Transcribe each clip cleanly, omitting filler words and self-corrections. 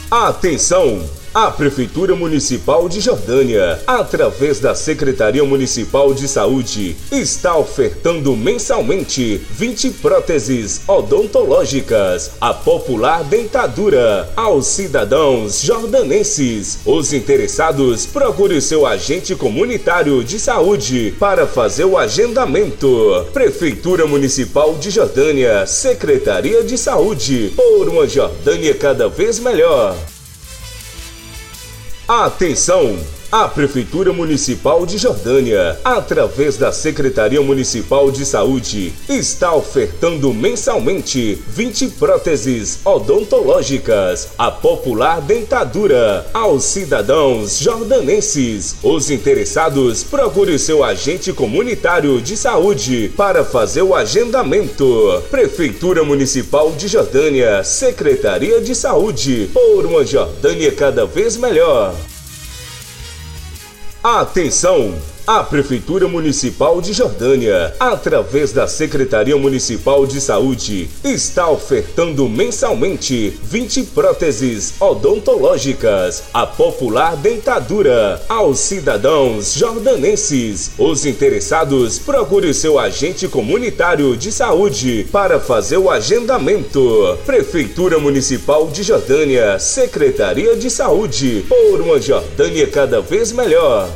Atenção! A Prefeitura Municipal de Jordânia, através da Secretaria Municipal de Saúde, está ofertando mensalmente 20 próteses odontológicas, a popular dentadura, aos cidadãos jordanenses. Os interessados, procure seu agente comunitário de saúde para fazer o agendamento. Prefeitura Municipal de Jordânia, Secretaria de Saúde, por uma Jordânia cada vez melhor. Atenção! A Prefeitura Municipal de Jordânia, através da Secretaria Municipal de Saúde, está ofertando mensalmente 20 próteses odontológicas, a popular dentadura, aos cidadãos jordanenses. Os interessados, procure seu agente comunitário de saúde para fazer o agendamento. Prefeitura Municipal de Jordânia, Secretaria de Saúde, por uma Jordânia cada vez melhor. Atenção! A Prefeitura Municipal de Jordânia, através da Secretaria Municipal de Saúde, está ofertando mensalmente 20 próteses odontológicas, a popular dentadura, aos cidadãos jordanenses. Os interessados, procure seu agente comunitário de saúde para fazer o agendamento. Prefeitura Municipal de Jordânia, Secretaria de Saúde, por uma Jordânia cada vez melhor.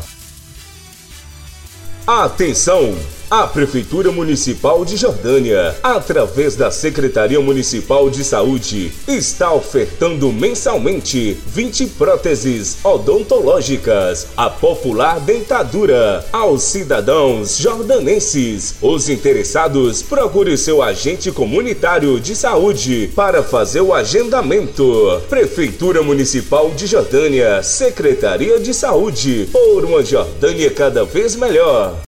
Atenção! A Prefeitura Municipal de Jordânia, através da Secretaria Municipal de Saúde, está ofertando mensalmente 20 próteses odontológicas, a popular dentadura, aos cidadãos jordanenses. Os interessados, procure seu agente comunitário de saúde para fazer o agendamento. Prefeitura Municipal de Jordânia, Secretaria de Saúde, por uma Jordânia cada vez melhor.